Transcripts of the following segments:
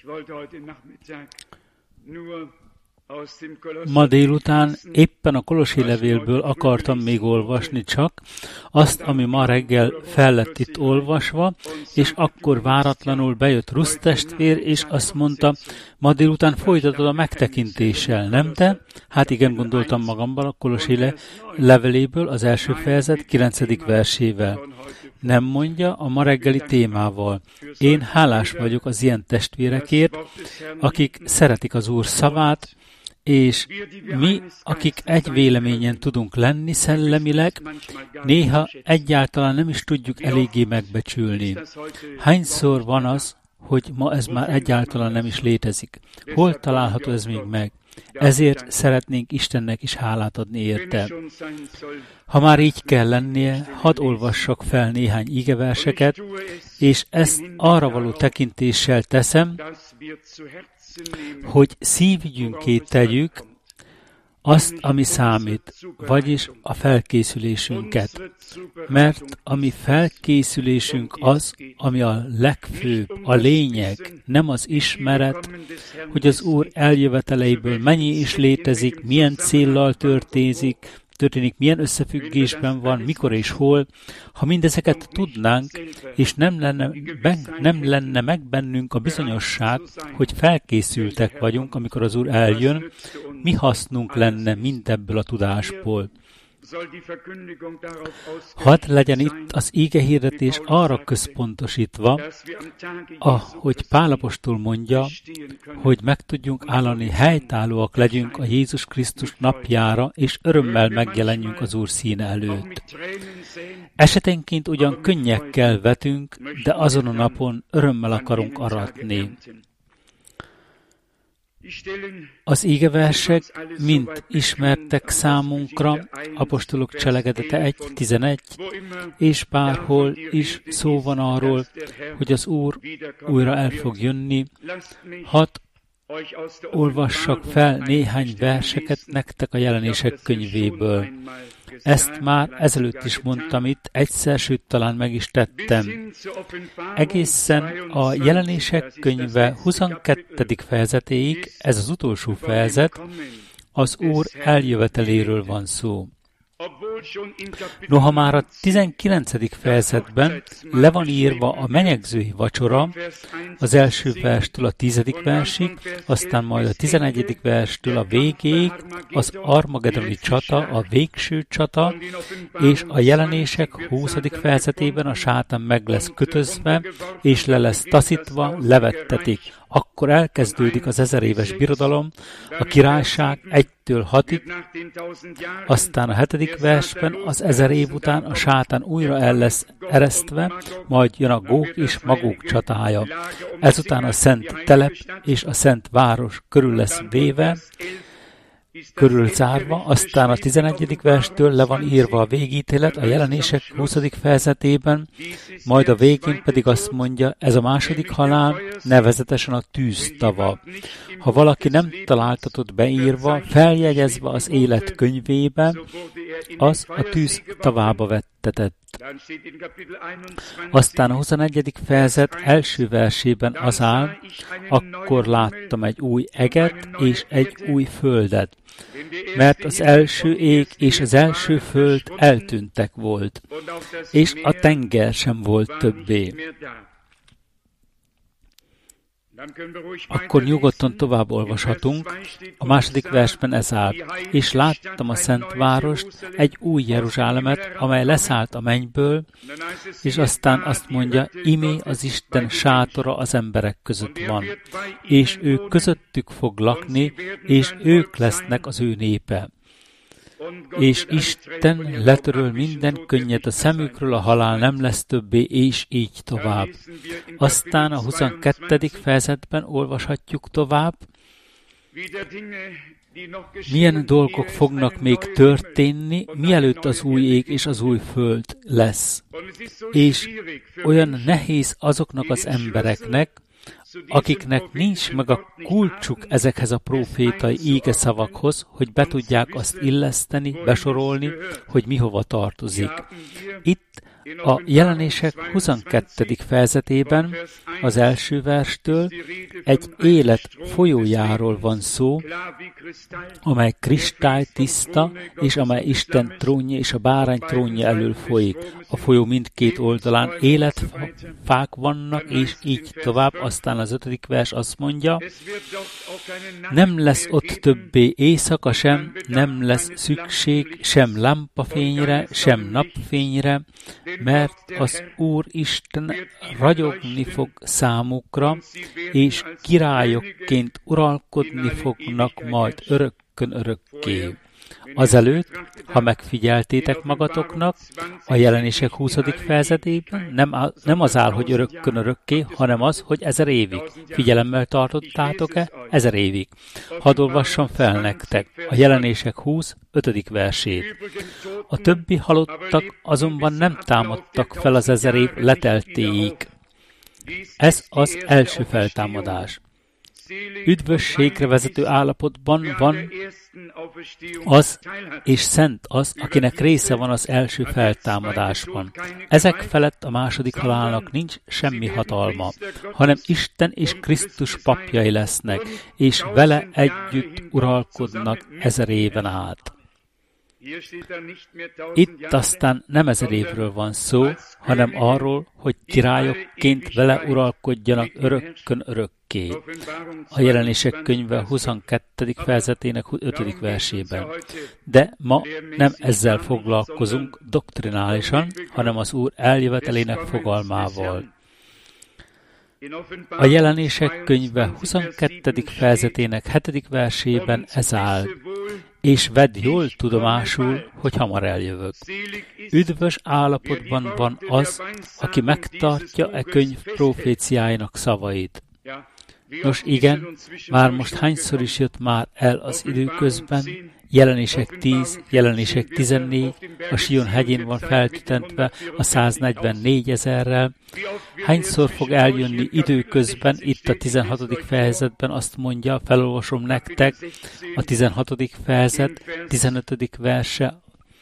Ma délután éppen a Kolossi levélből akartam még olvasni csak azt, ami ma reggel fel lett itt olvasva, és akkor váratlanul bejött Rusz testvér, és azt mondta, ma délután folytatod a megtekintéssel, nem te? Hát igen, gondoltam magamban a Kolossi leveléből az első fejezet 9. versével. Nem mondja a ma reggeli témával. Én hálás vagyok az ilyen testvérekért, akik szeretik az Úr szavát, és mi, akik egy véleményen tudunk lenni szellemileg, néha egyáltalán nem is tudjuk eléggé megbecsülni. Hányszor van az, hogy ma ez már egyáltalán nem is létezik? Hol található ez még meg? Ezért szeretnénk Istennek is hálát adni érte. Ha már így kell lennie, hadd olvassak fel néhány igeverseket, és ezt arra való tekintéssel teszem, hogy szívügyünké tegyük azt, ami számít, vagyis a felkészülésünket. Mert a mi felkészülésünk az, ami a legfőbb, a lényeg, nem az ismeret, hogy az Úr eljöveteleiből mennyi is létezik, milyen céllal történik, milyen összefüggésben van, mikor és hol. Ha mindezeket tudnánk, és nem lenne meg bennünk a bizonyosság, hogy felkészültek vagyunk, amikor az Úr eljön, mi hasznunk lenne mindebből a tudásból. Hadd legyen itt az ígehirdetés arra központosítva, ahogy Pál apostol mondja, hogy meg tudjunk állani, helytállóak legyünk a Jézus Krisztus napjára, és örömmel megjelenjünk az Úr színe előtt. Esetenként ugyan könnyekkel vetünk, de azon a napon örömmel akarunk aratni. Az ígeversek mind ismertek számunkra, apostolok cselekedete 1.11, és bárhol is szó van arról, hogy az Úr újra el fog jönni. Hadd olvassak fel néhány verseket nektek a Jelenések könyvéből. Ezt már ezelőtt is mondtam itt, egyszer, sőt talán meg is tettem. Egészen a Jelenések könyve 22. fejezetéig, ez az utolsó fejezet, az Úr eljöveteléről van szó. Noha már a 19. fejezetben le van írva a menyegzői vacsora, az első verstől a 10. versig, aztán majd a 11. verstől a végéig, az Armagedoni csata, a végső csata, és a Jelenések 20. fejezetében a sátán meg lesz kötözve, és le lesz taszítva, levettetik. Akkor elkezdődik az 1000 éves birodalom, a királyság 1-től 6-ig, aztán a 7. versben az 1000 év után a sátán újra el lesz eresztve, majd jön a Góg és Magóg csatája. Ezután a szent telep és a szent város körül lesz véve, körülzárva, aztán a 11. verstől le van írva a végítélet a Jelenések 20. fejezetében, majd a végén pedig azt mondja, ez a második halál, nevezetesen a tűztava. Ha valaki nem találtatott beírva, feljegyezve az élet könyvébe, az a tűz tavába vettetett. Aztán a 21. fejezet első versében az áll, akkor láttam egy új eget és egy új földet, mert az első ég és az első föld eltűntek volt, és a tenger sem volt többé. Akkor nyugodtan tovább olvashatunk. A második versben ez áll. És láttam a Szent Várost, egy új Jeruzsálemet, amely leszállt a mennyből, és aztán azt mondja, imé az Isten sátora az emberek között van, és ő közöttük fog lakni, és ők lesznek az ő népe. És Isten letöröl minden könnyet a szemükről, a halál nem lesz többé, és így tovább. Aztán a 22. fejezetben olvashatjuk tovább, milyen dolgok fognak még történni, mielőtt az új ég és az új föld lesz. És olyan nehéz azoknak az embereknek, akiknek nincs meg a kulcsuk ezekhez a prófétai ígeszavakhoz, hogy be tudják azt illeszteni, besorolni, hogy mihova tartozik. Itt A Jelenések 22. fejezetében az első verstől egy élet folyójáról van szó, amely kristálytiszta, és amely Isten trónja és a bárány trónja elől folyik. A folyó mindkét oldalán életfák vannak, és így tovább. Aztán az 5. vers azt mondja, nem lesz ott többé éjszaka sem, nem lesz szükség sem lámpafényre, sem napfényre, mert az Úr Isten ragyogni fog számukra, és királyokként uralkodni fognak majd örökkön örökké. Azelőtt, ha megfigyeltétek magatoknak, a Jelenések 20. fejezetében nem az áll, hogy örökkön örökké, hanem az, hogy 1000 évig. Figyelemmel tartottátok-e? 1000 évig. Hadd olvassam fel nektek a Jelenések 20. 5. versét. A többi halottak azonban nem támadtak fel az 1000 év leteltéig. Ez az első feltámadás. Üdvösségre vezető állapotban van az, és szent az, akinek része van az első feltámadásban. Ezek felett a második halálnak nincs semmi hatalma, hanem Isten és Krisztus papjai lesznek, és vele együtt uralkodnak 1000 éven át. Itt aztán nem 1000 évről van szó, hanem arról, hogy királyokként vele uralkodjanak örökkön örökké. A Jelenések könyve 22. fejezetének 5. versében. De ma nem ezzel foglalkozunk doktrinálisan, hanem az Úr eljövetelének fogalmával. A Jelenések könyve 22. fejezetének 7. versében ez áll. És vedd jól tudomásul, hogy hamar eljövök. Üdvös állapotban van az, aki megtartja e könyv proféciájának szavait. Nos igen, már most hányszor is jött már el az időközben, Jelenések 10, Jelenések 14, a Sion hegyén van feltütentve a 144 000-rel. Hányszor fog eljönni időközben, itt a 16. fejezetben azt mondja, felolvasom nektek, a 16. fejezet, 15. verse,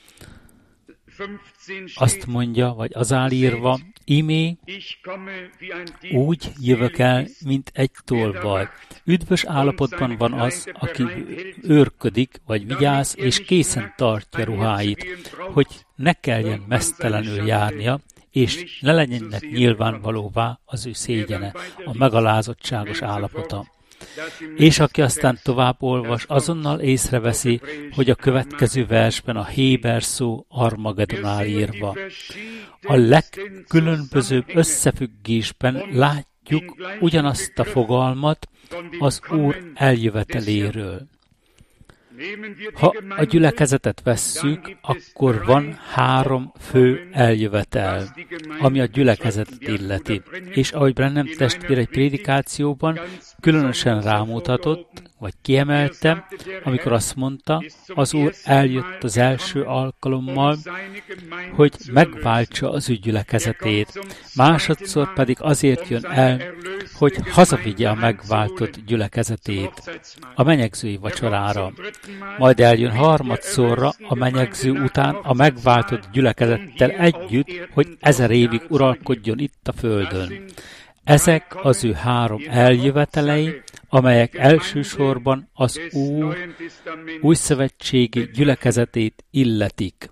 azt mondja, vagy az áll írva, ímé, úgy jövök el, mint egy tolvaj. Üdvös állapotban van az, aki őrködik, vagy vigyáz, és készen tartja ruháit, hogy ne kelljen meztelenül járnia, és ne legyenek nyilvánvalóvá az ő szégyene, a megalázottságos állapota. És aki aztán tovább olvas, azonnal észreveszi, hogy a következő versben a héber szó Armagedon áll írva. A legkülönbözőbb összefüggésben látjuk ugyanazt a fogalmat az Úr eljöveteléről. Ha a gyülekezetet vesszük, akkor van 3 fő eljövetel, ami a gyülekezetet illeti. És ahogy Branham testvér egy prédikációban különösen rámutatott, vagy kiemelte, amikor azt mondta, az Úr eljött az első alkalommal, hogy megváltsa az ő gyülekezetét. Másodszor pedig azért jön el, hogy hazavigye a megváltott gyülekezetét a menyegzői vacsorára. Majd eljön harmadszorra a menyegző után a megváltott gyülekezettel együtt, hogy 1000 évig uralkodjon itt a földön. Ezek az ő 3 eljövetelei, amelyek elsősorban az Úr újszövetségi gyülekezetét illetik.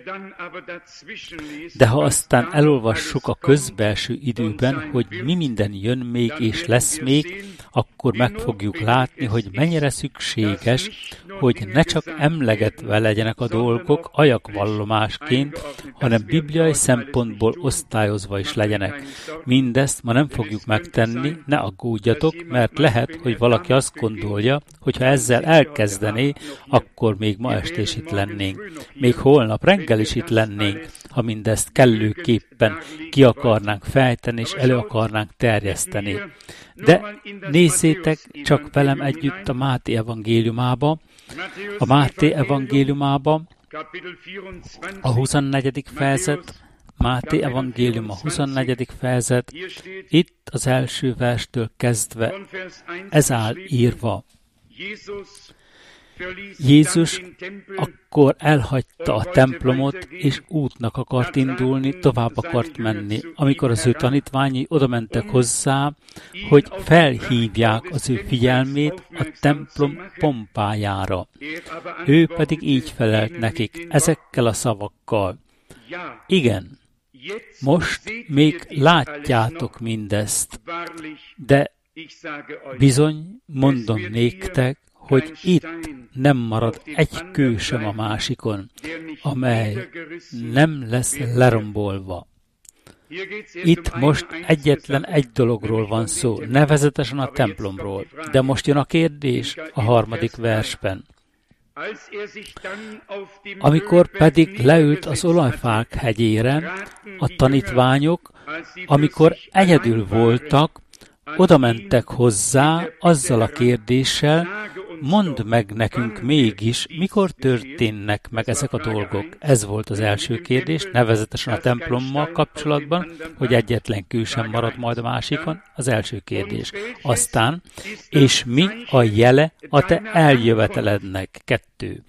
De ha aztán elolvassuk a közbelső időben, hogy mi minden jön még és lesz még, akkor meg fogjuk látni, hogy mennyire szükséges, hogy ne csak emlegetve legyenek a dolgok ajakvallomásként, hanem bibliai szempontból osztályozva is legyenek. Mindezt ma nem fogjuk megtenni, ne aggódjatok, mert lehet, hogy valaki azt gondolja, hogy ha ezzel elkezdené, akkor még ma este is itt lennénk. Még holnap reggel is itt lennénk, ha mindezt kellőképpen ki akarnánk fejteni és elő akarnánk terjeszteni. De nézzétek csak velem együtt a Máté evangéliumába, a 24. fejezet, Máté evangélium a 24. fejezet, itt az első verstől kezdve ez áll írva. Jézus akkor elhagyta a templomot, és útnak akart indulni, tovább akart menni, amikor az ő tanítványai odamentek hozzá, hogy felhívják az ő figyelmét a templom pompájára. Ő pedig így felelt nekik, ezekkel a szavakkal. Igen, most még látjátok mindezt, de bizony mondom néktek, hogy itt nem marad egy kő sem a másikon, amely nem lesz lerombolva. Itt most egyetlen egy dologról van szó, nevezetesen a templomról. De most jön a kérdés a 3. versben. Amikor pedig leült az olajfák hegyére, a tanítványok, amikor egyedül voltak, oda mentek hozzá azzal a kérdéssel, mondd meg nekünk mégis, mikor történnek meg ezek a dolgok. Ez volt az első kérdés, nevezetesen a templommal kapcsolatban, hogy egyetlen kő sem marad majd a másikon, az első kérdés. Aztán, és mi a jele a te eljövetelednek? 2.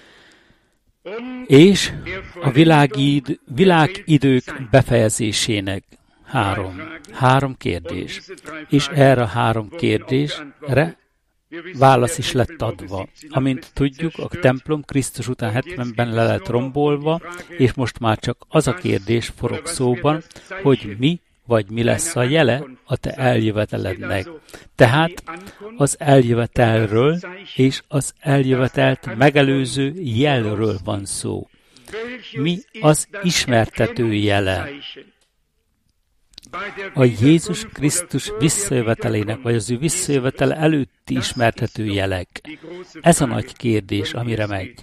És a világidők befejezésének. 3 kérdés. És erre a 3 kérdésre válasz is lett adva. Amint tudjuk, a templom Krisztus után 70-ben le lett rombolva, és most már csak az a kérdés forog szóban, hogy mi lesz a jele a te eljövetelednek. Tehát az eljövetelről és az eljövetelt megelőző jelről van szó. Mi az ismertető jele? A Jézus Krisztus visszajövetelének, vagy az ő visszajövetele előtti ismertető jelek. Ez a nagy kérdés, amire megy.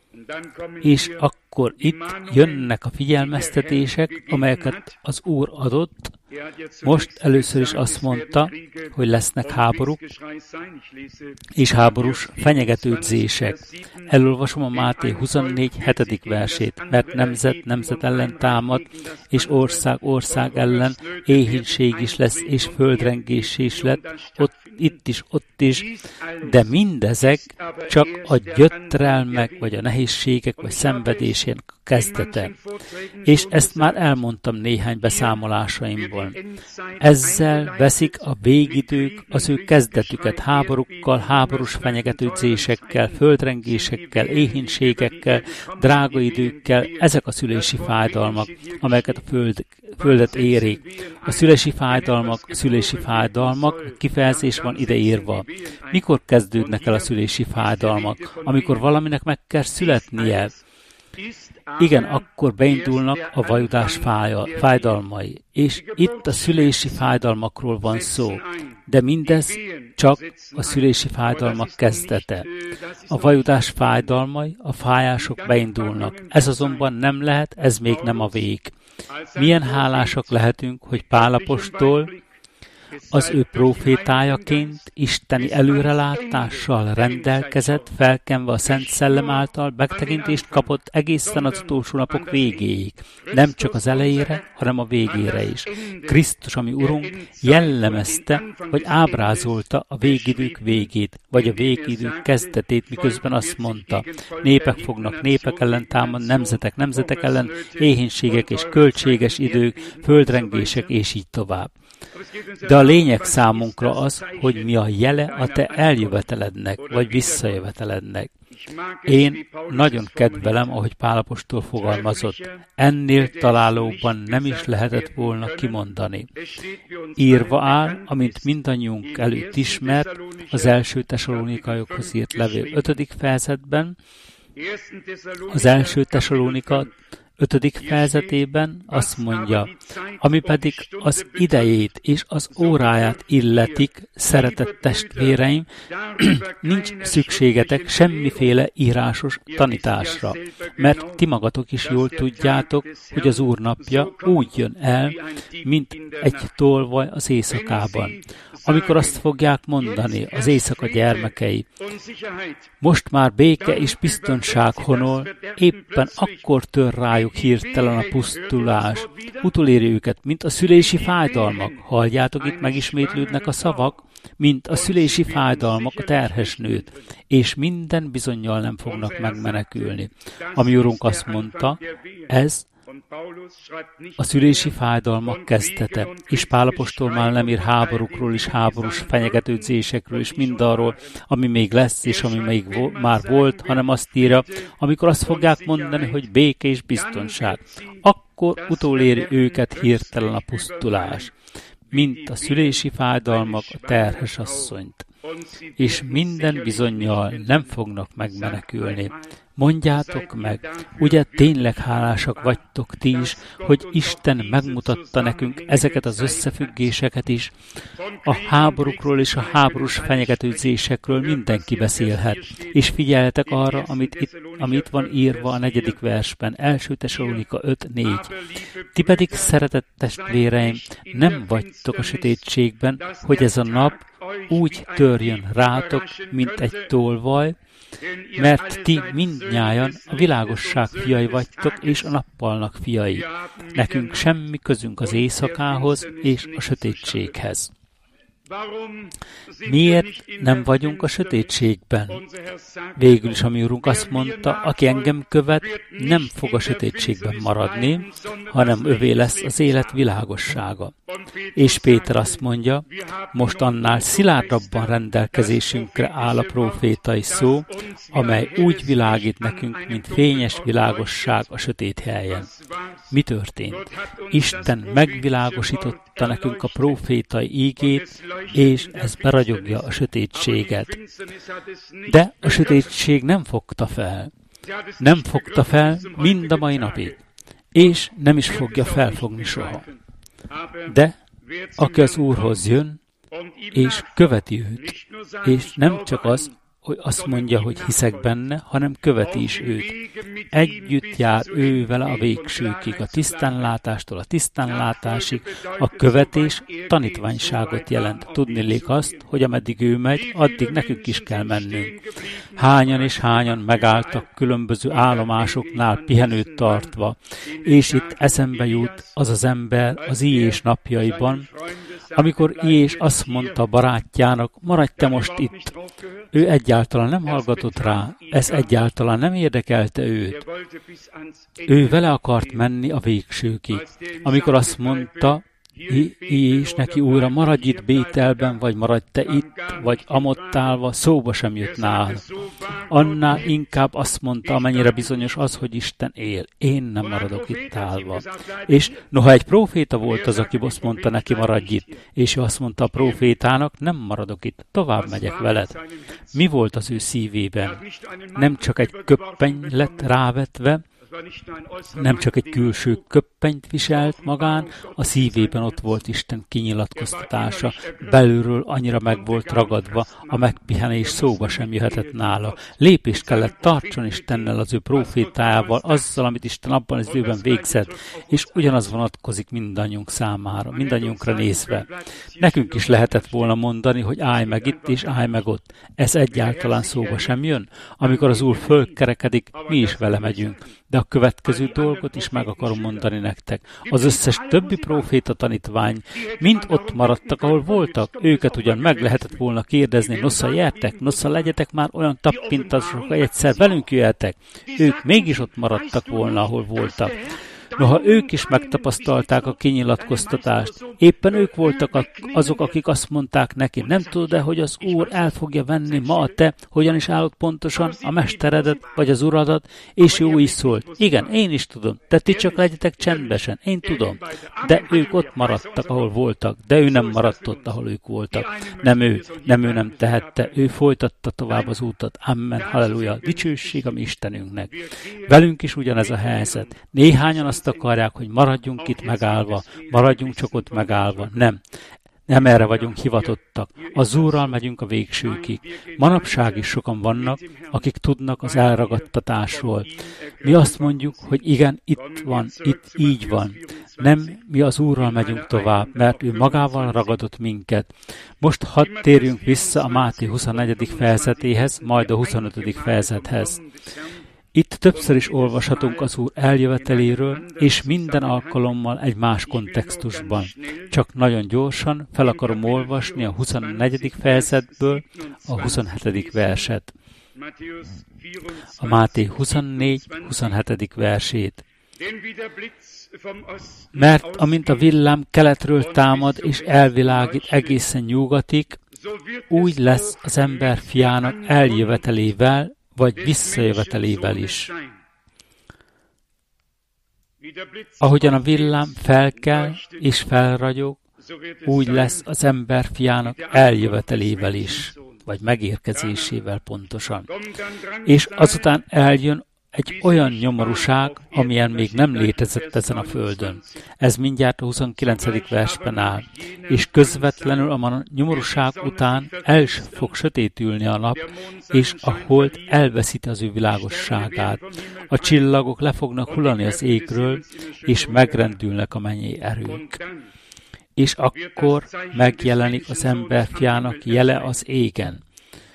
És akkor itt jönnek a figyelmeztetések, amelyeket az Úr adott. Most először is azt mondta, hogy lesznek háborúk, és háborús fenyegetődzések. Elolvasom a Máté 24. 7. versét, mert nemzet ellen támad, és ország ellen éhínség is lesz, és földrengés is lett, ott is, de mindezek csak a gyötrelmek, vagy a nehézségek, vagy szenvedésén kezdete. És ezt már elmondtam néhány beszámolásaimból. Ezzel veszik a végidők az ő kezdetüket háborúkkal, háborús fenyegetődzésekkel, földrengésekkel, éhínségekkel, drágaidőkkel, ezek a szülési fájdalmak, amelyeket a földet érik. A szülési fájdalmak kifejezés van ideírva. Mikor kezdődnek el a szülési fájdalmak? Amikor valaminek meg kell születnie. Igen, akkor beindulnak a vajudás fájdalmai. És itt a szülési fájdalmakról van szó. De mindez csak a szülési fájdalmak kezdete. A vajudás fájdalmai, a fájások beindulnak. Ez azonban nem lehet, ez még nem a vég. Milyen hálásak lehetünk, hogy Pál apostol az ő profétájaként isteni előrelátással rendelkezett, felkenve a Szent Szellem által megtekintést kapott egészen az utolsó napok végéig. Nem csak az elejére, hanem a végére is. Krisztus, ami Urunk, jellemezte, vagy ábrázolta a végidők végét, vagy a végidők kezdetét, miközben azt mondta, népek fognak népek ellen támadni, nemzetek ellen, éhínségek és költséges idők, földrengések, és így tovább. De a lényeg számunkra az, hogy mi a jele a te eljövetelednek, vagy visszajövetelednek. Én nagyon kedvelem, ahogy Pál apostol fogalmazott. Ennél találóban nem is lehetett volna kimondani. Írva áll, amint mindannyiunk előtt ismert, az első Tesalónikaiakhoz írt levél 5. fejezetben, az első Tesalónika 5. fejezetében azt mondja, ami pedig az idejét és az óráját illetik, szeretett testvéreim, nincs szükségetek semmiféle írásos tanításra, mert ti magatok is jól tudjátok, hogy az Úr napja úgy jön el, mint egy tolvaj az éjszakában. Amikor azt fogják mondani az éjszaka gyermekei, most már béke és biztonság honol, éppen akkor tör rájuk hirtelen a pusztulás. Utoléri őket, mint a szülési fájdalmak. Halljátok, itt megismétlődnek a szavak, mint a szülési fájdalmak a terhes nőt, és minden bizonnyal nem fognak megmenekülni. Ami Urunk azt mondta, ez a szülési fájdalmak kezdete, és Pál apostol már nem ír háborúkról és háborús fenyegetődzésekről, és mindarról, ami még lesz, és ami még már volt, hanem azt írja, amikor azt fogják mondani, hogy béke és biztonság, akkor utoléri őket hirtelen a pusztulás, mint a szülési fájdalmak a terhes asszonyt, és minden bizonnyal nem fognak megmenekülni. Mondjátok meg, ugye tényleg hálásak vagytok ti is, hogy Isten megmutatta nekünk ezeket az összefüggéseket is? A háborúkról és a háborús fenyegetőzésekről mindenki beszélhet, és figyeljetek arra, amit van írva a 4. versben, 1. Tesszalonika 5:4. Ti pedig, szeretett testvéreim, nem vagytok a sötétségben, hogy ez a nap úgy törjön rátok, mint egy tolvaj, mert ti mindnyájan a világosság fiai vagytok, és a nappalnak fiai. Nekünk semmi közünk az éjszakához és a sötétséghez. Miért nem vagyunk a sötétségben? Végül is a mi Urunk azt mondta, aki engem követ, nem fog a sötétségben maradni, hanem övé lesz az élet világossága. És Péter azt mondja, most annál szilárdabban rendelkezésünkre áll a prófétai szó, amely úgy világít nekünk, mint fényes világosság a sötét helyen. Mi történt? Isten megvilágosította nekünk a prófétai ígét, és ez beragyogja a sötétséget. De a sötétség nem fogta fel. Nem fogta fel mind a mai napig. És nem is fogja felfogni soha. De aki az Úrhoz jön, és követi őt, és nem csak az, hogy azt mondja, hogy hiszek benne, hanem követi is őt. Együtt jár ő vele a végsőkig, a tisztánlátástól a tisztánlátásig. A követés tanítványságot jelent. Tudniillik azt, hogy ameddig ő megy, addig nekünk is kell mennünk. Hányan és hányan megálltak különböző állomásoknál pihenőt tartva, és itt eszembe jut az az ember az Ilyés napjaiban, amikor Ilyés azt mondta a barátjának, maradj te most itt. Ő egyáltalán nem hallgatott rá, ez egyáltalán nem érdekelte őt. Ő vele akart menni a végsőkig. Amikor azt mondta, és neki újra maradj itt Bételben, vagy maradj te itt, vagy amott állva, szóba sem jött nála. Annál inkább azt mondta, amennyire bizonyos az, hogy Isten él. Én nem maradok itt állva. És noha egy próféta volt az, aki azt mondta neki, maradj itt, és ő azt mondta a prófétának, nem maradok itt, tovább megyek veled. Mi volt az ő szívében? Nem csak egy köppeny lett rávetve, nem csak egy külső köppenyt viselt magán, a szívében ott volt Isten kinyilatkoztatása, belülről annyira meg volt ragadva, a megpihenés szóba sem jöhetett nála. Lépést kellett tartson Istennel, az ő prófétájával, azzal, amit Isten abban az időben végzett, és ugyanaz vonatkozik mindannyiunk számára, mindannyiunkra nézve. Nekünk is lehetett volna mondani, hogy állj meg itt és állj meg ott. Ez egyáltalán szóba sem jön. Amikor az Úr fölkerekedik, mi is vele megyünk. De a következő dolgot is meg akarom mondani nektek. Az összes többi próféta tanítvány mind ott maradtak, ahol voltak. Őket ugyan meg lehetett volna kérdezni, nosza jertek, nosza legyetek már olyan tappintasok, hogy egyszer velünk jöhetek. Ők mégis ott maradtak volna, ahol voltak. Noha ők is megtapasztalták a kinyilatkoztatást, éppen ők voltak azok, akik azt mondták neki, nem tudod-e, hogy az Úr el fogja venni ma a te, hogyan is állod pontosan a mesteredet, vagy az uradat, és ő is szólt. Igen, én is tudom, de ti csak legyetek csendbesen, én tudom. De ők ott maradtak, ahol voltak, de ő nem maradt ott, ahol ők voltak. Nem ő nem tehette, ő folytatta tovább az útat. Amen, halleluja, dicsőség a mi Istenünknek. Velünk is ugyanez a helyzet. Néhányan azt akarják, hogy maradjunk itt megállva, maradjunk csak ott megállva. Nem erre vagyunk hivatottak. Az Úrral megyünk a végsőkig. Manapság is sokan vannak, akik tudnak az elragadtatásról. Mi azt mondjuk, hogy igen, itt van, itt így van. Nem, mi az Úrral megyünk tovább, mert ő magával ragadott minket. Most hadd térjünk vissza a Máté 24. fejezetéhez, majd a 25. fejezethez. Itt többször is olvashatunk az Úr eljöveteléről, és minden alkalommal egy más kontextusban. Csak nagyon gyorsan fel akarom olvasni a 24. fejezetből a 27. verset. A Máté 24. 27. versét. Mert amint a villám keletről támad és elvilágít egészen nyugatig, úgy lesz az ember fiának eljövetelével, vagy visszajövetelével is. Ahogyan a villám felkel és felragyog, úgy lesz az ember fiának eljövetelével is, vagy megérkezésével pontosan. És azután eljön egy olyan nyomorúság, amilyen még nem létezett ezen a földön. Ez mindjárt a 29. versben áll. És közvetlenül a nyomorúság után fog sötétülni a nap, és a hold elveszíti az ő világosságát. A csillagok le fognak hullani az égről, és megrendülnek a mennyei erők. És akkor megjelenik az emberfiának jele az égen.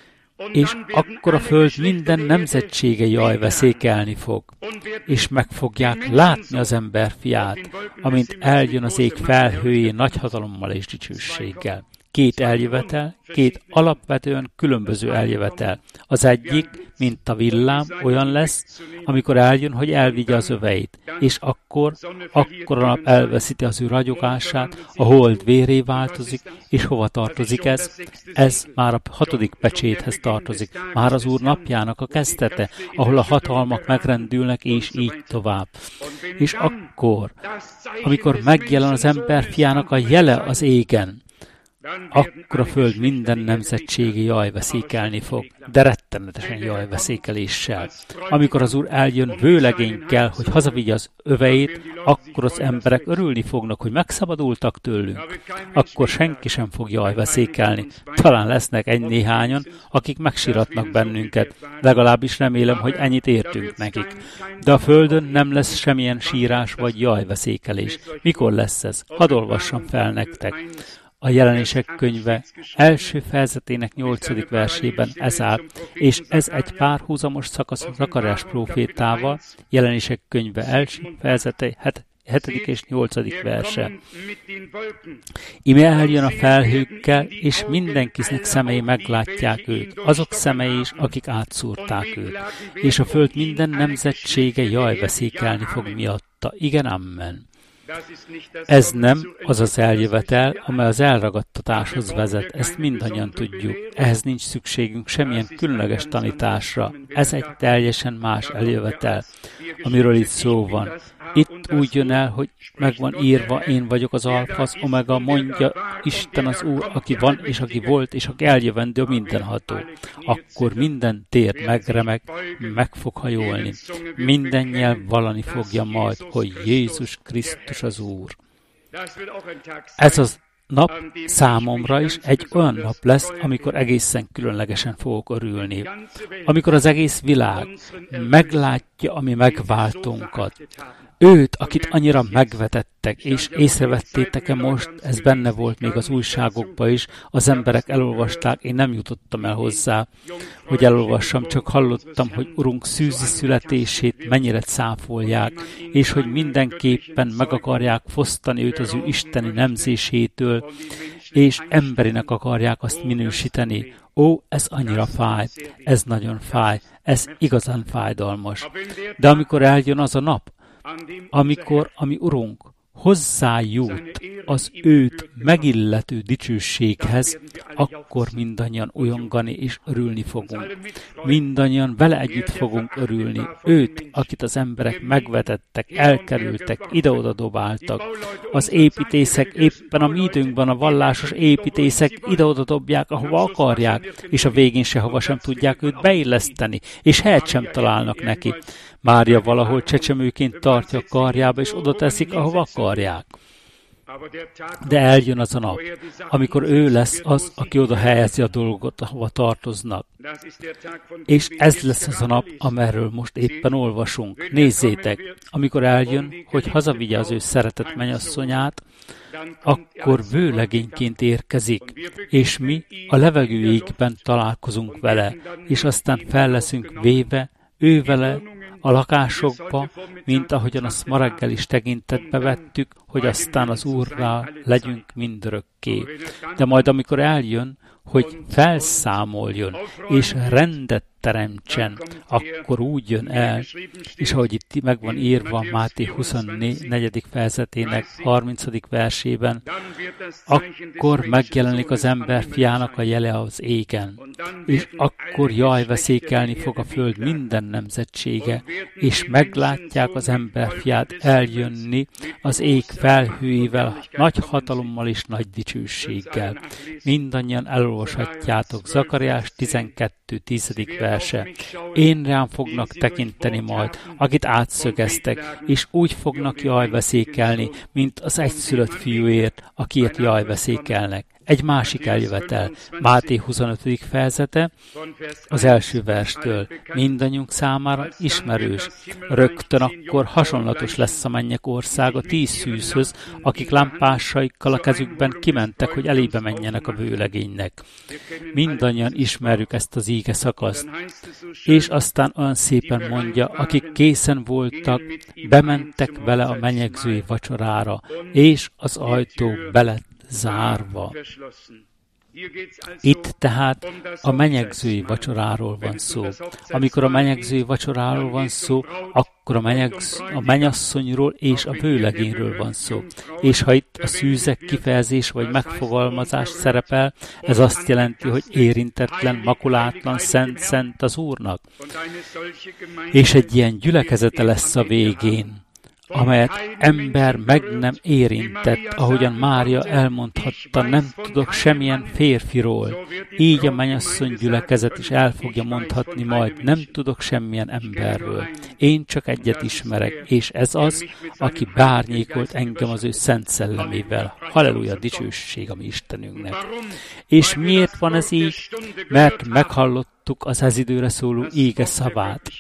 És akkor a föld minden nemzetsége jajveszékelni fog, és meg fogják látni az emberfiát, amint eljön az ég felhőjén nagy hatalommal és dicsőséggel. Két eljövetel, két alapvetően különböző eljövetel. Az egyik, mint a villám, olyan lesz, amikor eljön, hogy elvigye az öveit, és akkor a nap elveszíti az ő ragyogását, a hold vérré változik, és hova tartozik ez? Ez már a 6. pecséthez tartozik, már az Úr napjának a kezdete, ahol a hatalmak megrendülnek, és így tovább. És akkor, amikor megjelen az emberfiának a jele az égen, akkor a föld minden nemzetsége jajveszékelni fog, de rettenetesen jajveszékeléssel. Amikor az Úr eljön vőlegénykkel, hogy hazavigye az öveit, akkor az emberek örülni fognak, hogy megszabadultak tőlünk. Akkor senki sem fog jajveszékelni. Talán lesznek egy-néhányan, akik megsiratnak bennünket. Legalábbis remélem, hogy ennyit értünk nekik. De a földön nem lesz semmilyen sírás vagy jajveszékelés. Mikor lesz ez? Hadd olvassam fel nektek. A Jelenések könyve első fejezetének 8. versében ez áll, és ez egy párhuzamos szakasz Zakariás prófétával, Jelenések könyve első fejezete 7. és 8. verse. Íme eljön a felhőkkel, és mindenkinek szemei meglátják őt, azok szemei is, akik átszúrták őt, és a föld minden nemzetsége jajveszékelni fog miatta. Igen, amen. Ez nem az az eljövetel, amely az elragadtatáshoz vezet, ezt mindannyian tudjuk. Ehhez nincs szükségünk semmilyen különleges tanításra. Ez egy teljesen más eljövetel, amiről itt szó van. Itt úgy jön el, hogy meg van írva, én vagyok az alfa, az omega, mondja Isten az Úr, aki van, és aki volt, és aki eljövendő, mindenható. Akkor minden tér megremeg, meg fog hajolni. Minden nyelv vallani fogja majd, hogy Jézus Krisztus az Úr. Ez az nap számomra is egy olyan nap lesz, amikor egészen különlegesen fogok örülni. Amikor az egész világ meglátja a mi megváltónkat. Őt, akit annyira megvetettek, és észrevettétek-e most, ez benne volt még az újságokban is, az emberek elolvasták, én nem jutottam el hozzá, hogy elolvassam, csak hallottam, hogy Urunk szűzi születését mennyire cáfolják, és hogy mindenképpen meg akarják fosztani őt az ő isteni nemzésétől, és emberinek akarják azt minősíteni. Ó, ez annyira fáj, ez nagyon fáj, ez igazán fájdalmas. De amikor eljön az a nap, amikor a mi Urunk hozzájut az őt megillető dicsőséghez, akkor mindannyian újongani és örülni fogunk. Mindannyian vele együtt fogunk örülni. Őt, akit az emberek megvetettek, elkerültek, ide-oda dobáltak. Az építészek éppen a mi időnkben a vallásos építészek ide-oda dobják, ahova akarják, és a végén sehova sem tudják őt beilleszteni, és helyet sem találnak neki. Mária valahol csecsemőként tartja a karjába, és oda teszik, ahova akarják. De eljön az a nap, amikor ő lesz az, aki oda helyezi a dolgot, ahova tartoznak. És ez lesz az a nap, amerről most éppen olvasunk. Nézzétek, amikor eljön, hogy hazavigye az ő szeretett mennyasszonyát, akkor vőlegényként érkezik, és mi a levegő égben találkozunk vele, és aztán fel leszünk véve, ő vele a lakásokba, mint ahogyan azt ma reggel is tekintetbe vettük, hogy aztán az Úrrá legyünk mindörökké. De majd amikor eljön, hogy felszámoljon, és rendet teremtsen, akkor úgy jön el, és ahogy itt meg van írva Máté 24. fejezetének 30. versében, akkor megjelenik az ember fiának a jele az égen, és akkor jajveszékelni fog a föld minden nemzetsége, és meglátják az ember fiát eljönni az ég felhőivel, nagy hatalommal és nagy dicsőséggel. Mindannyian elolvashatjátok Zakariás 12.10. verse. Én rám fognak tekinteni majd, akit átszögeztek, és úgy fognak jajveszékelni, mint az egyszülött fiúért, akiért jajveszékelnek. Egy másik eljövetel, Máté 25. fejezete, az első verstől, mindannyiunk számára ismerős. Rögtön akkor hasonlatos lesz a mennyek országa 10 szűzhöz, akik lámpásaikkal a kezükben kimentek, hogy elébe menjenek a vőlegénynek. Mindannyian ismerjük ezt az íge szakaszt. És aztán olyan szépen mondja, akik készen voltak, bementek vele a menyegzői vacsorára, és az ajtó be zárva. Itt tehát a menyegzői vacsoráról van szó. Amikor a menyegzői vacsoráról van szó, akkor a mennyasszonyról és a vőlegényről van szó. És ha itt a szűzek kifejezés vagy megfogalmazás szerepel, ez azt jelenti, hogy érintetlen, makulátlan, szent az Úrnak. És egy ilyen gyülekezete lesz a végén, amelyet ember meg nem érintett, ahogyan Mária elmondhatta, nem tudok semmilyen férfiról. Így a mennyasszony gyülekezet is el fogja mondhatni majd, nem tudok semmilyen emberről. Én csak egyet ismerek, és ez az, aki beárnyékolt engem az ő szent szellemével. Halleluja, dicsőség a mi Istenünknek. És miért van ez így? Mert meghallottuk az ez időre szóló íge szavát,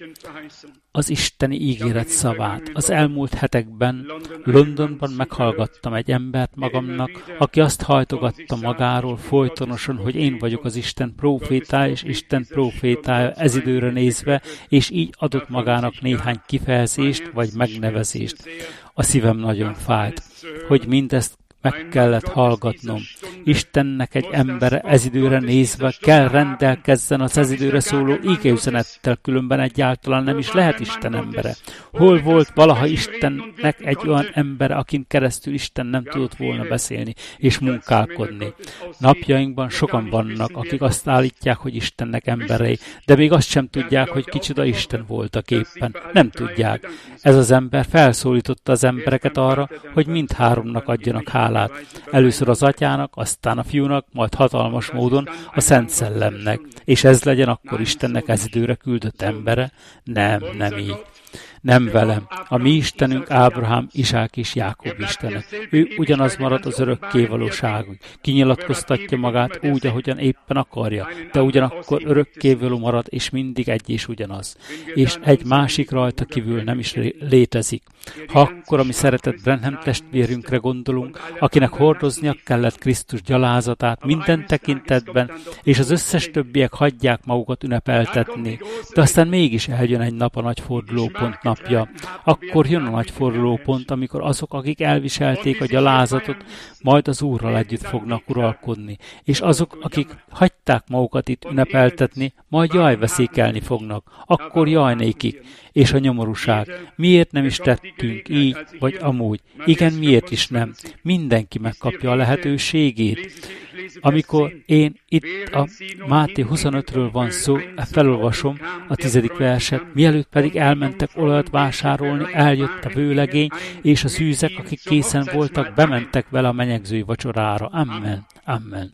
az isteni ígéret szavát. Az elmúlt hetekben Londonban meghallgattam egy embert magamnak, aki azt hajtogatta magáról folytonosan, hogy én vagyok az Isten prófétája, és Isten prófétája ez időre nézve, és így adott magának néhány kifejezést vagy megnevezést. A szívem nagyon fájt, hogy mindezt meg kellett hallgatnom. Istennek egy embere ez időre nézve kell rendelkezzen az ez időre szóló ígeüzenettel, különben egyáltalán nem is lehet Isten embere. Hol volt valaha Istennek egy olyan embere, akin keresztül Isten nem tudott volna beszélni és munkálkodni? Napjainkban sokan vannak, akik azt állítják, hogy Istennek emberei, de még azt sem tudják, hogy kicsoda Isten voltak éppen. Nem tudják. Ez az ember felszólította az embereket arra, hogy mindháromnak adjanak hálát. Először az atyának, aztán a fiúnak, majd hatalmas módon a Szent Szellemnek. És ez legyen akkor Istennek ez időre küldött embere? Nem így. Nem velem. A mi Istenünk Ábrahám, Izsák és Jákob Istene. Ő ugyanaz marad az örökkévalóságig. Kinyilatkoztatja magát úgy, ahogyan éppen akarja, de ugyanakkor örökkévaló marad, és mindig egy és ugyanaz. És egy másik rajta kívül nem is létezik. Ha akkor a mi szeretett Branham testvérünkre gondolunk, akinek hordoznia kellett Krisztus gyalázatát minden tekintetben, és az összes többiek hagyják magukat ünnepeltetni, de aztán mégis eljön egy nap a nagy fordulópont napja. Akkor jön a nagy fordulópont, amikor azok, akik elviselték a gyalázatot, majd az Úrral együtt fognak uralkodni, és azok, akik hagyták magukat itt ünnepeltetni, majd jajveszékelni fognak. Akkor jaj nékik, és a nyomorúság. Miért nem is tettünk így, vagy amúgy? Igen, miért is nem? Mindenki megkapja a lehetőségét. Amikor én itt a Máté 25-ről van szó, felolvasom a 10. verset, mielőtt pedig elmentek olajat vásárolni, eljött a vőlegény, és a szűzek, akik készen voltak, bementek vele a menyegzői vacsorára. Amen. Amen.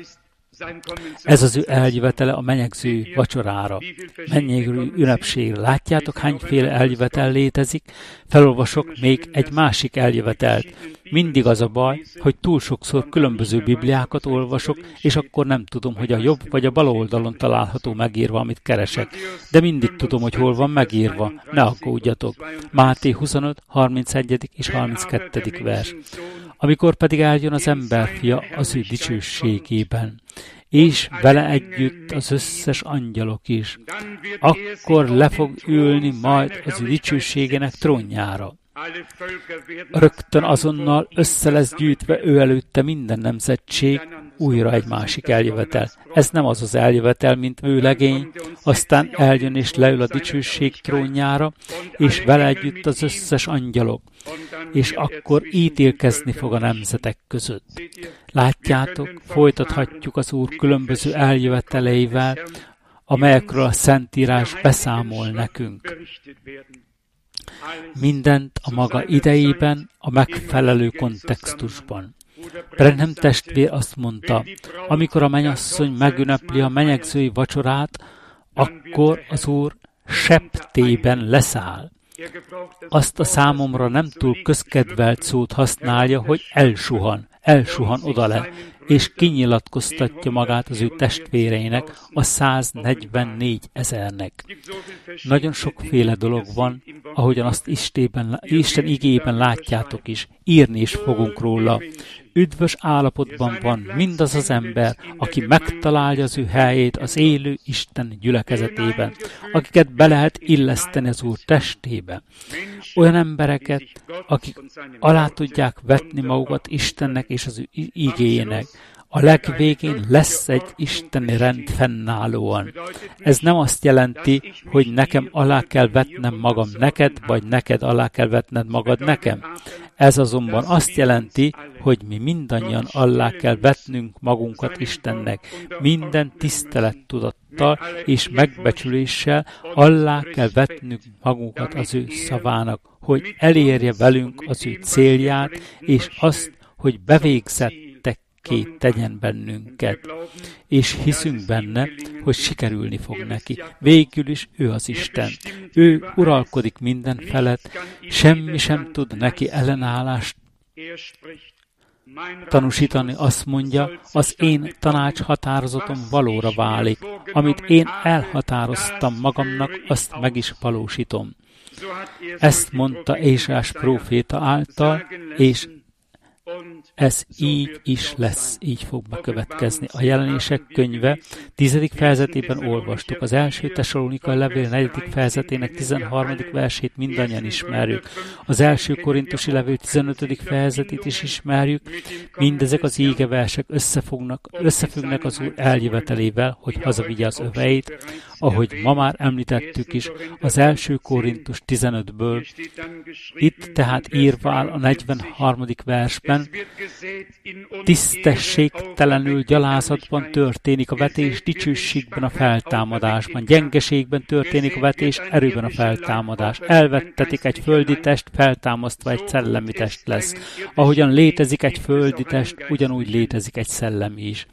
Ez az ő eljövetele a menyegző vacsorára, mennyegző ünnepségre. Látjátok, hányféle eljövetel létezik? Felolvasok még egy másik eljövetelt. Mindig az a baj, hogy túl sokszor különböző bibliákat olvasok, és akkor nem tudom, hogy a jobb vagy a bal oldalon található megírva, amit keresek. De mindig tudom, hogy hol van megírva. Ne aggódjatok. Máté 25, 31. és 32. vers. Amikor pedig eljön az emberfia az ő dicsőségében, és vele együtt az összes angyalok is. Akkor le fog ülni majd az ő dicsőségének trónjára. Rögtön azonnal össze lesz gyűjtve ő előtte minden nemzetség, újra egy másik eljövetel. Ez nem az az eljövetel, mint vőlegény, aztán eljön és leül a dicsőség trónjára, és vele együtt az összes angyalok, és akkor ítélkezni fog a nemzetek között. Látjátok, folytathatjuk az Úr különböző eljöveteleivel, amelyekről a Szentírás beszámol nekünk. Mindent a maga idejében, a megfelelő kontextusban. Branham testvér azt mondta, amikor a mennyasszony megünnepli a menyegzői vacsorát, akkor az Úr septében leszáll. Azt a számomra nem túl közkedvelt szót használja, hogy elsuhan oda le, és kinyilatkoztatja magát az ő testvéreinek, a 144 000-nek. Nagyon sokféle dolog van, ahogyan azt Isten igében látjátok is, írni is fogunk róla. Üdvös állapotban van mindaz az ember, aki megtalálja az ő helyét az élő Isten gyülekezetében, akiket be lehet illeszteni az Úr testébe. Olyan embereket, akik alá tudják vetni magukat Istennek és az ő igéjének. A legvégén lesz egy isteni rend fennállóan. Ez nem azt jelenti, hogy nekem alá kell vetnem magam neked, vagy neked alá kell vetned magad nekem. Ez azonban azt jelenti, hogy mi mindannyian alá kell vetnünk magunkat Istennek. Minden tisztelettudattal és megbecsüléssel alá kell vetnünk magunkat az ő szavának, hogy elérje velünk az ő célját, és azt, hogy bevégzett tegyen bennünket, és hiszünk benne, hogy sikerülni fog neki. Végül is ő az Isten. Ő uralkodik minden felett, semmi sem tud neki ellenállást tanúsítani. Azt mondja, az én tanácshatározatom valóra válik. Amit én elhatároztam magamnak, azt meg is valósítom. Ezt mondta Ézsaiás próféta által, és ez így is lesz, így fog bekövetkezni. A Jelenések könyve 10. fejezetében olvastuk. Az első Tesalonikai levél 4. fejezetének 13. versét mindannyian ismerjük. Az első Korintusi levél 15. fejezetét is ismerjük. Mindezek az ígeversek összefüggnek az Úr eljövetelével, hogy hazavigye az öveit, ahogy ma már említettük is, az első Korintus 15-ből. Itt tehát írva áll a 43. versben, tisztességtelenül gyalázatban történik a vetés, dicsőségben a feltámadásban, gyengeségben történik a vetés, erőben a feltámadás. Elvettetik egy földi test, feltámasztva egy szellemi test lesz. Ahogyan létezik egy földi test, ugyanúgy létezik egy szellemi is.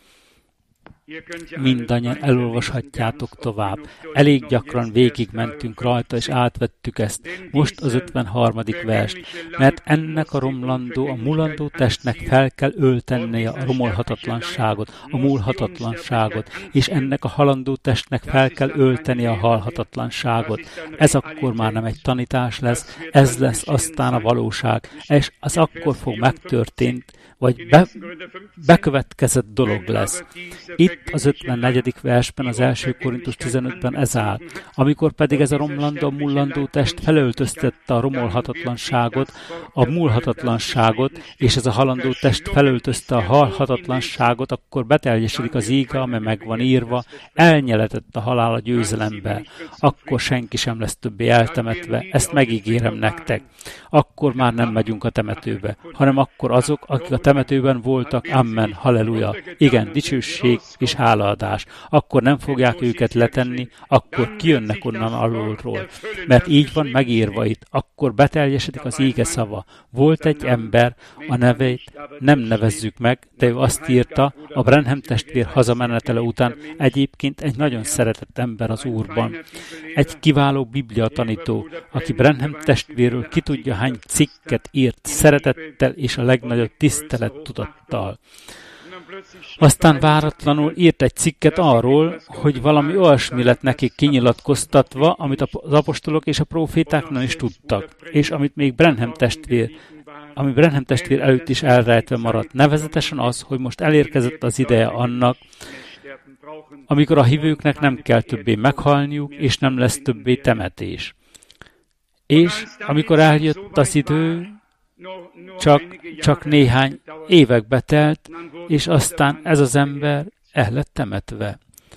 Mindannyian elolvashatjátok tovább. Elég gyakran végigmentünk rajta, és átvettük ezt. Most az 53. verst. Mert ennek a romlandó, a mulandó testnek fel kell öltennie a romolhatatlanságot, a múlhatatlanságot, és ennek a halandó testnek fel kell öltenie a halhatatlanságot. Ez akkor már nem egy tanítás lesz, ez lesz aztán a valóság, és az akkor fog megtörténni, vagy bekövetkezett dolog lesz. Itt az 54. versben, az első Korintus 15-ben ez áll. Amikor pedig ez a romlandó, mullandó test felöltöztette a romolhatatlanságot, a múlhatatlanságot, és ez a halandó test felöltözte a halhatatlanságot, akkor beteljesedik az íge, amely meg van írva, elnyeletett a halál a győzelembe. Akkor senki sem lesz többé eltemetve, ezt megígérem nektek. Akkor már nem megyünk a temetőbe, hanem akkor azok, akik a temetőben voltak, amen, halleluja, igen, dicsőség és hálaadás. Akkor nem fogják őket letenni, akkor kijönnek onnan alulról. Mert így van megírva itt, akkor beteljesedik az íge szava. Volt egy ember, a nevét nem nevezzük meg, de ő azt írta, a Branham testvér hazamenetele után, egyébként egy nagyon szeretett ember az Úrban. Egy kiváló bibliatanító, aki Branham testvérről ki tudja hány cikket írt szeretettel és a legnagyobb tisztelettudattal. Aztán váratlanul írt egy cikket arról, hogy valami olyasmi lett nekik kinyilatkoztatva, amit az apostolok és a próféták nem is tudtak, és amit még Branham testvér előtt is elrejtve maradt. Nevezetesen az, hogy most elérkezett az ideje annak, amikor a hívőknek nem kell többé meghalniuk, és nem lesz többé temetés. És amikor eljött az idő, csak néhány évekbe telt, és aztán ez az ember el lett temetve.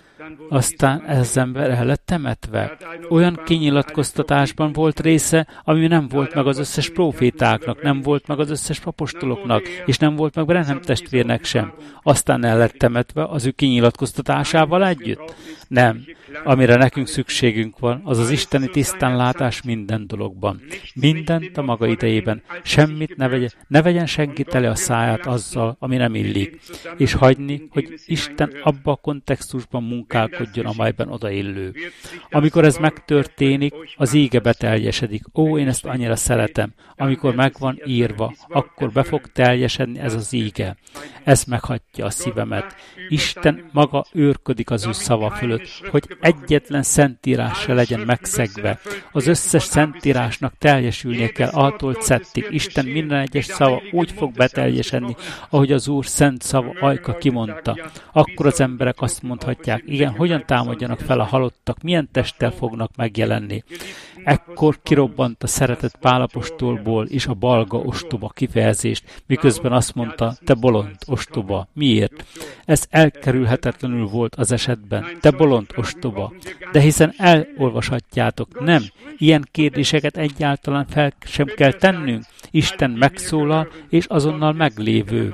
Olyan kinyilatkoztatásban volt része, ami nem volt meg az összes prófétáknak, nem volt meg az összes apostoloknak, és nem volt meg Branham testvérnek sem. Aztán el lett temetve az ő kinyilatkoztatásával együtt? Nem. Amire nekünk szükségünk van, az az isteni tisztánlátás minden dologban. Mindent a maga idejében. Semmit ne vegyen senki tele a száját azzal, ami nem illik. És hagyni, hogy Isten abba a kontextusban munkálkodjon, amelyben odaillő. Amikor ez megtörténik, az íge beteljesedik. Ó, én ezt annyira szeretem. Amikor meg van írva, akkor be fog teljesedni ez az íge. Ez meghatja a szívemet. Isten maga őrködik az ő szava fölött, hogy egyetlen szentírás se legyen megszegve. Az összes szentírásnak teljesülnie kell attól Z-ig. Isten minden egyes szava úgy fog beteljesedni, ahogy az Úr szent szava ajka kimondta. Akkor az emberek azt mondhatják, igen, hogyan támadjanak fel a halottak, milyen testtel fognak megjelenni. Ekkor kirobbant a szeretett Pál apostolból is a balga ostoba kifejezést, miközben azt mondta, te bolond ostoba. Miért? Ez elkerülhetetlenül volt az esetben. Te bolond ostoba. De hiszen elolvashatjátok, nem, ilyen kérdéseket egyáltalán fel sem kell tennünk. Isten megszólal, és azonnal meglévő.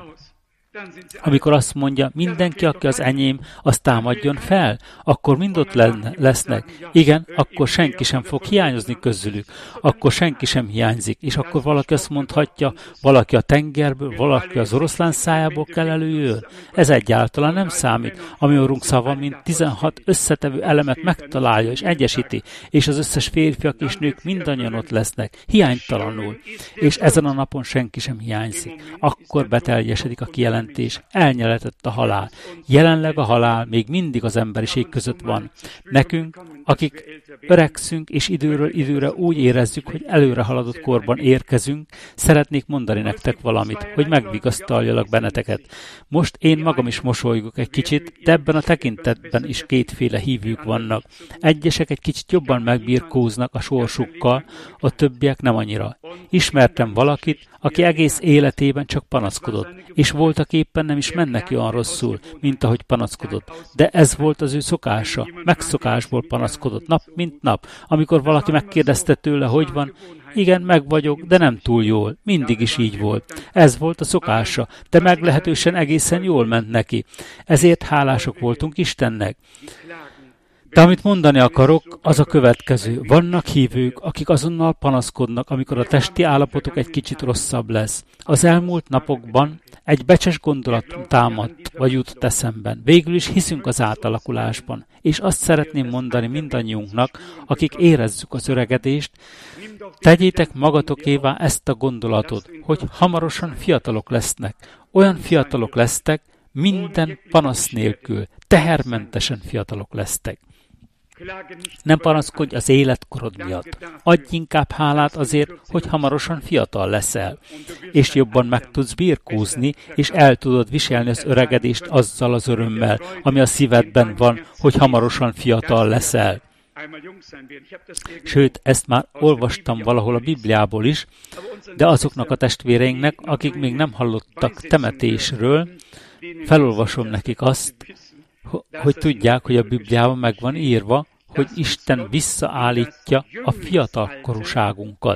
Amikor azt mondja, mindenki, aki az enyém, az támadjon fel, akkor mind ott lesznek. Igen, akkor senki sem fog hiányozni közülük. Akkor senki sem hiányzik. És akkor valaki azt mondhatja, valaki a tengerből, valaki az oroszlán szájából kell előjön. Ez egyáltalán nem számít. Ami Úrunk szava, mint 16 összetevő elemet megtalálja és egyesíti, és az összes férfiak és nők mindannyian ott lesznek, hiánytalanul. És ezen a napon senki sem hiányzik. Akkor beteljesedik a kijelentés. Elnyeletett a halál. Jelenleg a halál még mindig az emberiség között van. Nekünk, akik öregszünk és időről időre úgy érezzük, hogy előre haladott korban érkezünk, szeretnék mondani nektek valamit, hogy megvigasztaljalak benneteket. Most én magam is mosolygok egy kicsit, de ebben a tekintetben is kétféle hívők vannak. Egyesek egy kicsit jobban megbirkóznak a sorsukkal, a többiek nem annyira. Ismertem valakit, aki egész életében csak panaszkodott, és voltak éppen nem is mennek olyan rosszul, mint ahogy panaszkodott. De ez volt az ő szokása, megszokásból panaszkodott nap, mint nap. Amikor valaki megkérdezte tőle, hogy van, igen, meg vagyok, de nem túl jól. Mindig is így volt. Ez volt a szokása, de meglehetősen egészen jól ment neki. Ezért hálások voltunk Istennek. De amit mondani akarok, az a következő. Vannak hívők, akik azonnal panaszkodnak, amikor a testi állapotuk egy kicsit rosszabb lesz. Az elmúlt napokban egy becses gondolat támadt, vagy jutott eszemben. Végül is hiszünk az átalakulásban. És azt szeretném mondani mindannyiunknak, akik érezzük az öregedést, tegyétek magatokévá ezt a gondolatot, hogy hamarosan fiatalok lesznek. Olyan fiatalok lesztek, minden panasz nélkül, tehermentesen fiatalok lesztek. Nem panaszkodj az életkorod miatt. Adj inkább hálát azért, hogy hamarosan fiatal leszel, és jobban meg tudsz birkózni, és el tudod viselni az öregedést azzal az örömmel, ami a szívedben van, hogy hamarosan fiatal leszel. Sőt, ezt már olvastam valahol a Bibliából is, de azoknak a testvéreinknek, akik még nem hallottak temetésről, felolvasom nekik azt, hogy tudják, hogy a Bibliában meg van írva, hogy Isten visszaállítja a fiatalkorúságunkat.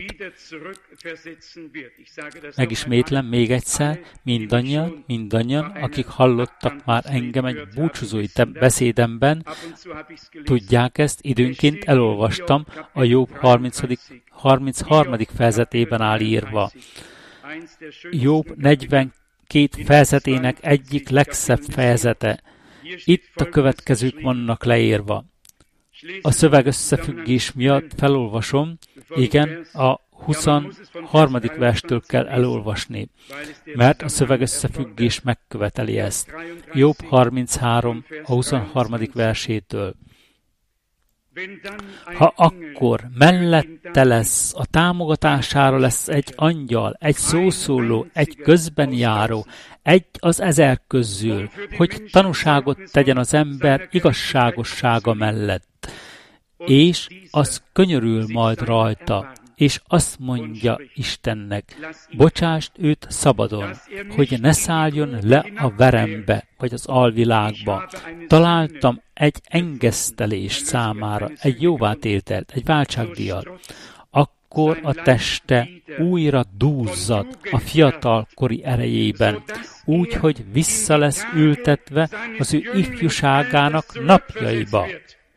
Megismétlem még egyszer, mindannyian, akik hallottak már engem egy búcsúzói beszédemben, tudják ezt, időnként elolvastam, a Jobb 33. fejezetében áll írva. Jobb 42 fejezetének egyik legszebb fejezete. Itt a következők vannak leírva. A szöveg összefüggés miatt felolvasom, igen, a 23. verstől kell elolvasni, mert a szöveg összefüggés megköveteli ezt. Jobb 33, a 23. versétől. Ha akkor mellette lesz, a támogatására lesz egy angyal, egy szószóló, egy közben járó, egy az 1000 közül, hogy tanúságot tegyen az ember igazságossága mellett, és az könyörül majd rajta, és azt mondja Istennek, bocsásd őt szabadon, hogy ne szálljon le a verembe, vagy az alvilágba. Találtam egy engesztelést számára, egy jóvátételt, egy váltságdíjat. Akkor a teste újra dúzzad a fiatalkori erejében, úgy, hogy vissza lesz ültetve az ő ifjúságának napjaiba.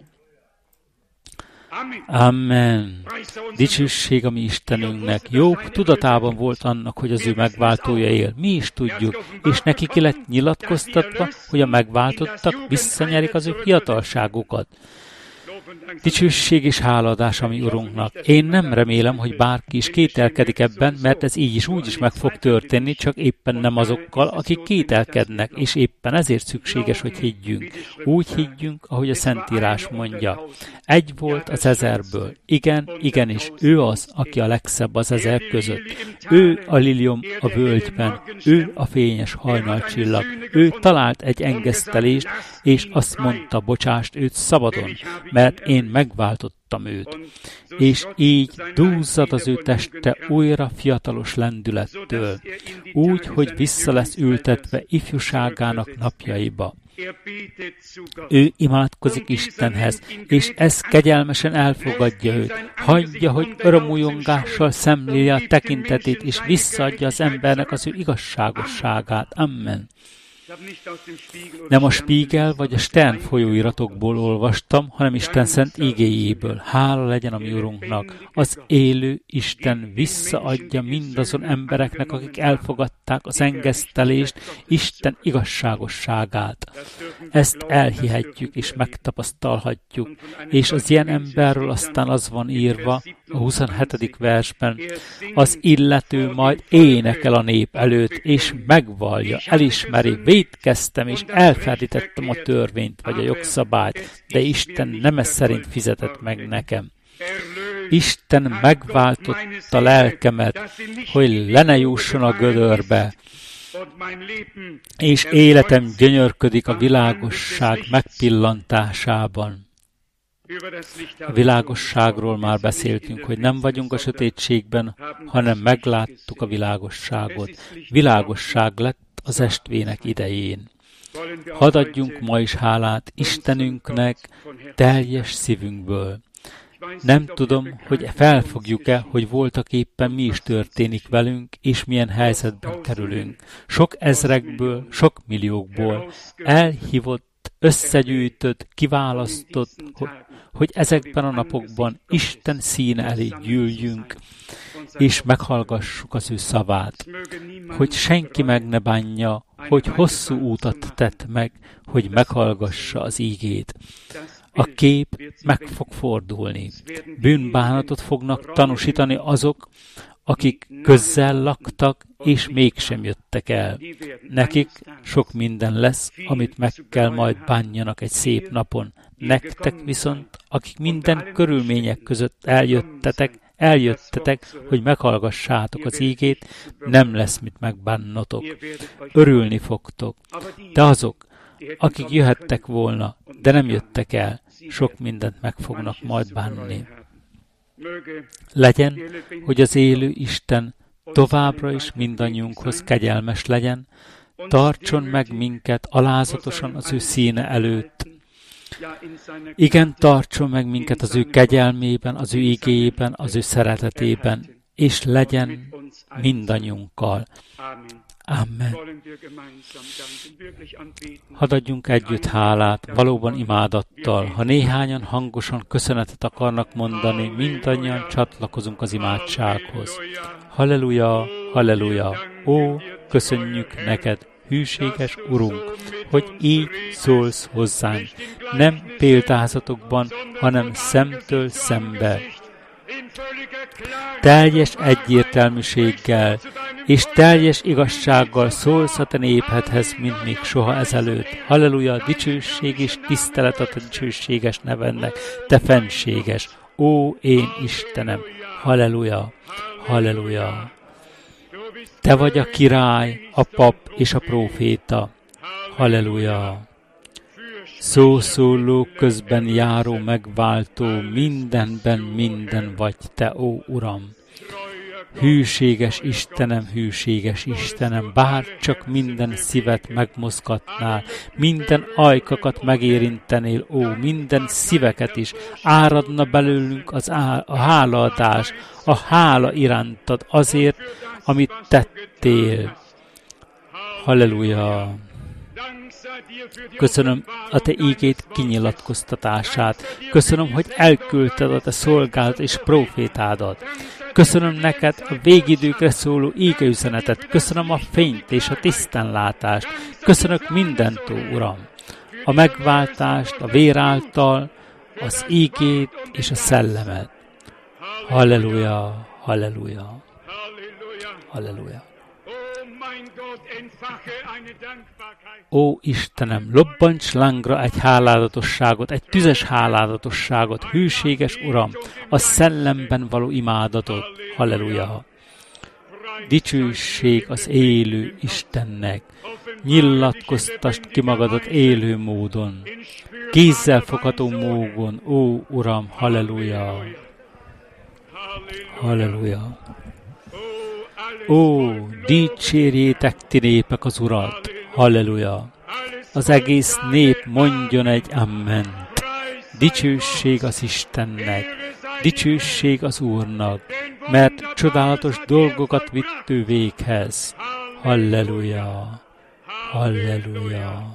Amen. Dicsőség a mi Istenünknek. Jobb tudatában volt annak, hogy az ő megváltója él. Mi is tudjuk, és neki ki lett nyilatkoztatva, hogy a megváltottak visszanyerik az ő fiatalságukat. Dicsőség és hálaadás a mi Urunknak. Én nem remélem, hogy bárki is kételkedik ebben, mert ez így is úgy is meg fog történni, csak éppen nem azokkal, akik kételkednek, és éppen ezért szükséges, hogy higgyünk. Úgy higgyünk, ahogy a Szentírás mondja. Egy volt az 1000-ből. Igen, igenis, ő az, aki a legszebb az 1000 között. Ő a liliom a völgyben, ő a fényes hajnalcsillag. Ő talált egy engesztelést, és azt mondta, bocsást őt szabadon, mert én megváltottam őt. És így dúzzad az ő teste újra fiatalos lendülettől, úgy, hogy vissza lesz ültetve ifjúságának napjaiba. Ő imádkozik Istenhez, és ez kegyelmesen elfogadja őt. Hagyja, hogy örömújongással szemlélje a tekintetét, és visszaadja az embernek az ő igazságosságát. Amen. Nem a Spiegel vagy a Stern folyóiratokból olvastam, hanem Isten szent igéjéből. Hála legyen a mi Urunknak. Az élő Isten visszaadja mindazon embereknek, akik elfogadták az engesztelést, Isten igazságosságát. Ezt elhihetjük és megtapasztalhatjuk. És az ilyen emberről aztán az van írva a 27. versben, az illető majd énekel a nép előtt, és megvallja, elismeri, vétkeztem, és elferdítettem a törvényt, vagy a jogszabályt, de Isten nem ez szerint fizetett meg nekem. Isten megváltotta lelkemet, hogy le ne jusson a gödörbe, és életem gyönyörködik a világosság megpillantásában. A világosságról már beszéltünk, hogy nem vagyunk a sötétségben, hanem megláttuk a világosságot. Világosság lett az estvének idején. Hadd adjunk ma is hálát Istenünknek teljes szívünkből. Nem tudom, hogy felfogjuk-e, hogy voltak éppen mi is történik velünk, és milyen helyzetben kerülünk. Sok ezrekből, sok milliókból elhívott, összegyűjtött, kiválasztott, hogy ezekben a napokban Isten színe elé gyűljünk, és meghallgassuk az ő szavát, hogy senki meg ne bánja, hogy hosszú útat tett meg, hogy meghallgassa az ígét. A kép meg fog fordulni. Bűnbánatot fognak tanúsítani azok, akik közzel laktak, és mégsem jöttek el. Nekik sok minden lesz, amit meg kell majd bánjanak egy szép napon. Nektek viszont, akik minden körülmények között eljöttetek, hogy meghallgassátok az ígét, nem lesz mit megbánnotok. Örülni fogtok. De azok, akik jöhettek volna, de nem jöttek el, sok mindent meg fognak majd bánni. Legyen, hogy az élő Isten továbbra is mindannyiunkhoz kegyelmes legyen, tartson meg minket alázatosan az ő színe előtt. Igen, tartson meg minket az ő kegyelmében, az ő igéjében, az ő szeretetében, és legyen mindannyiunkkal. Amen. Hadd adjunk együtt hálát, valóban imádattal. Ha néhányan hangosan köszönetet akarnak mondani, mindannyian csatlakozunk az imádsághoz. Halleluja, halleluja! Ó, köszönjük neked, hűséges Urunk, hogy így szólsz hozzánk, nem péltázatokban, hanem szemtől szembe. teljes egyértelműséggel és teljes igazsággal szólsz a te népedhez, mint még soha ezelőtt. Halleluja, dicsőség és tisztelet a te dicsőséges nevednek, te fenséges. Ó, én Istenem, halleluja, halleluja. Te vagy a király, a pap és a próféta. Halleluja. Szószóló közben járó megváltó, mindenben minden vagy te, ó Uram. Hűséges Istenem, bár csak minden szívet megmozgatnál, minden ajkakat megérintenél, ó, minden szíveket is, áradna belőlünk a hálaadás, a hála irántad azért, amit tettél. Halleluja! Köszönöm a te ígét kinyilatkoztatását. Köszönöm, hogy elküldted a te szolgálat és prófétádat. Köszönöm neked a végidőkre szóló ígeüzenetet. Köszönöm a fényt és a tisztánlátást. Köszönök mindent, ó Uram. A megváltást, a vér által, az ígét és a szellemet. Halleluja, halleluja, halleluja. Ó Istenem, lobbants lángra egy hálálatosságot, egy tüzes hálálatosságot, hűséges Uram, a szellemben való imádatot. Halleluja! Dicsőség az élő Istennek, nyilatkoztasd ki magadat élő módon, kézzel fogható módon, ó Uram, halleluja! Halleluja! Ó, dicsérjétek ti népek az Urat! Halleluja! Az egész nép mondjon egy amment. Dicsőség az Istennek, dicsőség az Úrnak, mert csodálatos dolgokat vitt ő véghez. Halleluja! Halleluja!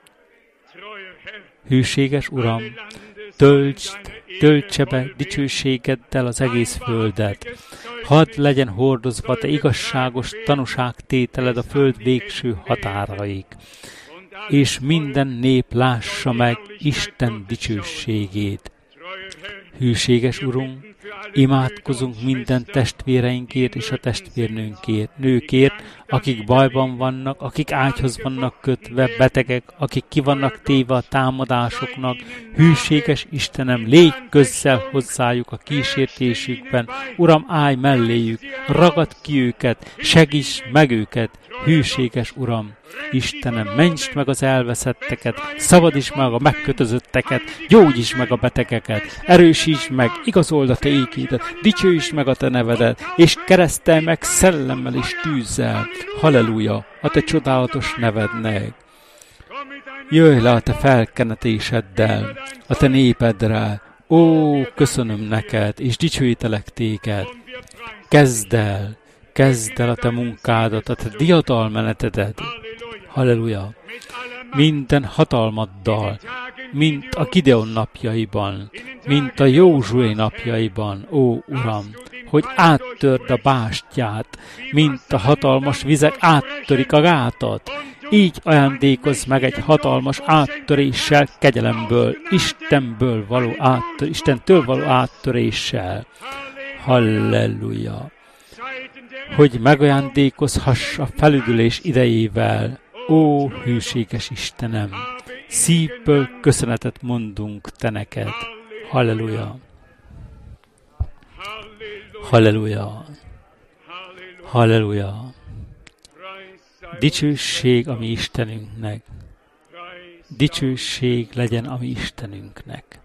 Hűséges Uram, töltse be dicsőségeddel az egész földet. Hadd legyen hordozva te igazságos tanúságtételed a föld végső határaig, és minden nép lássa meg Isten dicsőségét. Hűséges Urunk, imádkozunk minden testvéreinkért és a testvérnőkért, akik bajban vannak, akik ágyhoz vannak kötve, betegek, akik ki vannak téve a támadásoknak. Hűséges Istenem, légy közel hozzájuk a kísértésükben. Uram, állj melléjük, ragad ki őket, segíts meg őket. Hűséges Uram, Istenem, mentsd meg az elveszetteket, szabadítsd meg a megkötözötteket, gyógyítsd meg a betegeket, erősítsd meg, igazold a te ígédet, dicsőítsd meg a te nevedet, és keresztelj meg szellemmel és tűzzel. Halleluja, a te csodálatos nevednek. Jöjj le a te felkenetéseddel, a te népedre. Ó, köszönöm neked, és dicsőítelek téged. Kezd el a te munkádat, a te diadalmenetedet. Halleluja! Minden hatalmaddal, mint a Gideon napjaiban, mint a Józsué napjaiban, ó Uram, hogy áttörd a bástyát, mint a hatalmas vizek áttörik a gátat. Így ajándékozz meg egy hatalmas áttöréssel, kegyelemből, Istentől való áttöréssel. Halleluja! Hogy megajándékozhass a felüdülés idejével. Ó, hűséges Istenem! Szívből köszönetet mondunk te neked. Halleluja! Halleluja! Halleluja! Dicsőség a mi Istenünknek! Dicsőség legyen a mi Istenünknek!